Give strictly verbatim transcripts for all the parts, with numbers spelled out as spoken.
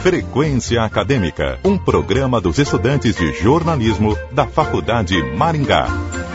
Frequência Acadêmica, um programa dos estudantes de jornalismo da Faculdade Maringá.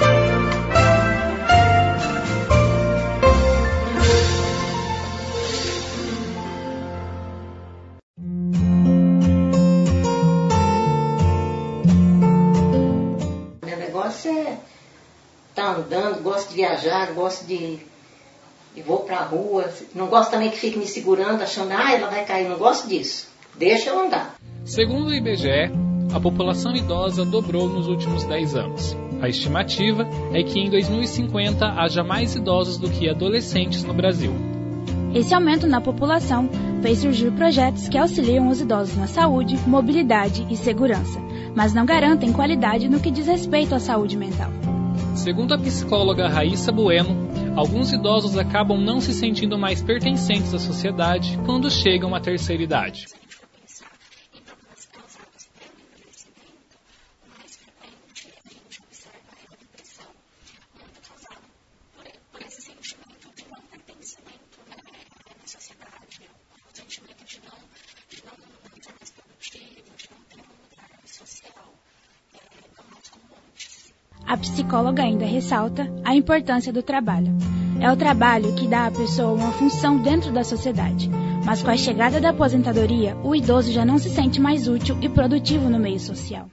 Meu negócio é estar andando, gosto de viajar, gosto de... e vou pra rua. Não gosto também que fique me segurando, achando, ah, ela vai cair. Não gosto disso. Deixa eu andar. Segundo o I B G E, a população idosa dobrou nos últimos dez anos. A estimativa é que em dois mil e cinquenta haja mais idosos do que adolescentes no Brasil. Esse aumento na população fez surgir projetos que auxiliam os idosos na saúde, mobilidade e segurança, mas não garantem qualidade no que diz respeito à saúde mental. Segundo a psicóloga Raíssa Bueno, alguns idosos acabam não se sentindo mais pertencentes à sociedade quando chegam à terceira idade. A psicóloga ainda ressalta a importância do trabalho. É o trabalho que dá à pessoa uma função dentro da sociedade, mas com a chegada da aposentadoria, o idoso já não se sente mais útil e produtivo no meio social.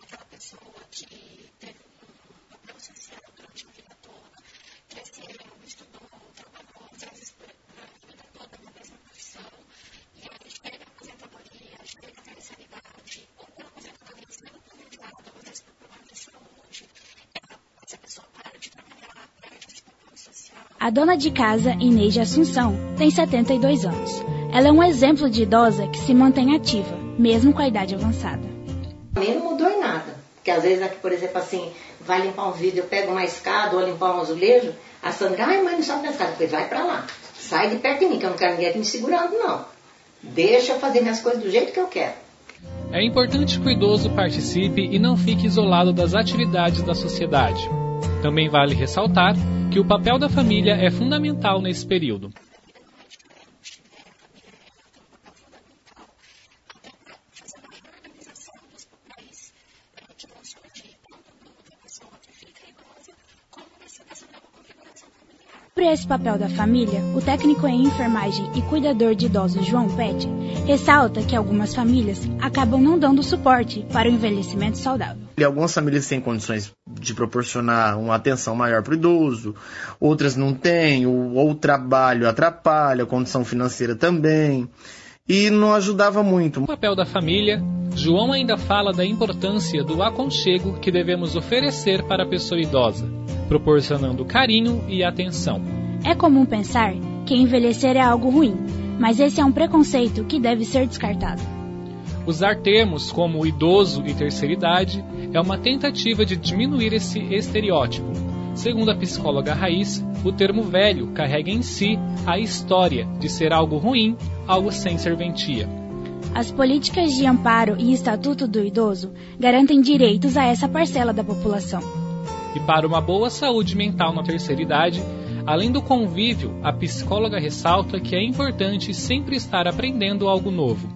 A dona de casa, Inês de Assunção, tem setenta e dois anos. Ela é um exemplo de idosa que se mantém ativa, mesmo com a idade avançada. A mim não mudou em nada. Porque às vezes, aqui, por exemplo, assim, vai limpar um vidro, eu pego uma escada ou limpar um azulejo, a Sandra, ai mãe, não sobe na escada. Eu falei, vai pra lá. Sai de perto de mim, que eu não quero ninguém aqui me segurando, não. Deixa eu fazer minhas coisas do jeito que eu quero. É importante que o idoso participe e não fique isolado das atividades da sociedade. Também vale ressaltar que o papel da família é fundamental nesse período. Sobre esse papel da família, o técnico em enfermagem e cuidador de idosos João Pet ressalta que algumas famílias acabam não dando suporte para o envelhecimento saudável. E algumas famílias têm condições de proporcionar uma atenção maior para o idoso, outras não têm, ou, ou o trabalho atrapalha, a condição financeira também, e não ajudava muito. No papel da família, João ainda fala da importância do aconchego que devemos oferecer para a pessoa idosa, proporcionando carinho e atenção. É comum pensar que envelhecer é algo ruim, mas esse é um preconceito que deve ser descartado. Usar termos como idoso e terceira idade é uma tentativa de diminuir esse estereótipo. Segundo a psicóloga Raíssa, o termo velho carrega em si a história de ser algo ruim, algo sem serventia. As políticas de amparo e estatuto do idoso garantem direitos a essa parcela da população. E para uma boa saúde mental na terceira idade, além do convívio, a psicóloga ressalta que é importante sempre estar aprendendo algo novo.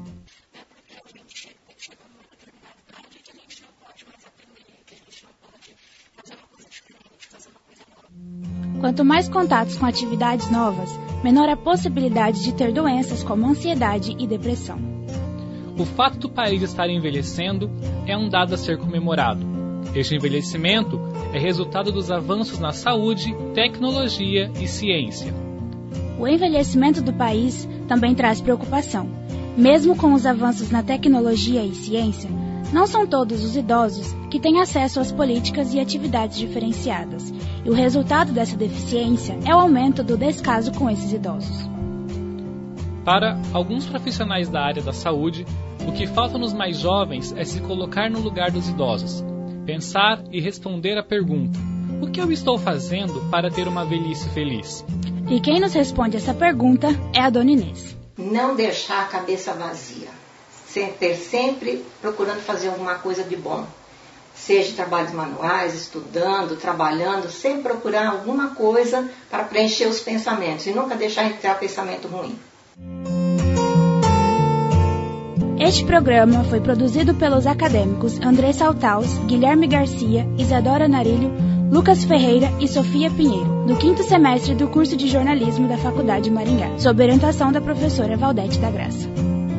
Quanto mais contatos com atividades novas, menor a possibilidade de ter doenças como ansiedade e depressão. O fato do país estar envelhecendo é um dado a ser comemorado. Este envelhecimento é resultado dos avanços na saúde, tecnologia e ciência. O envelhecimento do país também traz preocupação. Mesmo com os avanços na tecnologia e ciência, não são todos os idosos que têm acesso às políticas e atividades diferenciadas, e o resultado dessa deficiência é o aumento do descaso com esses idosos. Para alguns profissionais da área da saúde, o que falta nos mais jovens é se colocar no lugar dos idosos, pensar e responder à pergunta: o que eu estou fazendo para ter uma velhice feliz? E quem nos responde essa pergunta é a dona Inês. Não deixar a cabeça vazia. Ter sempre procurando fazer alguma coisa de bom. Seja trabalhos manuais, estudando, trabalhando, sempre procurar alguma coisa para preencher os pensamentos e nunca deixar entrar pensamento ruim. Este programa foi produzido pelos acadêmicos André Saltaus, Guilherme Garcia, Isadora Narilho, Lucas Ferreira e Sofia Pinheiro, do quinto semestre do curso de jornalismo da Faculdade Maringá, sob orientação da professora Valdete da Graça.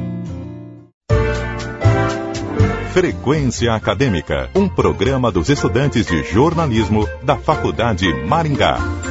Frequência Acadêmica, um programa dos estudantes de jornalismo da Faculdade Maringá.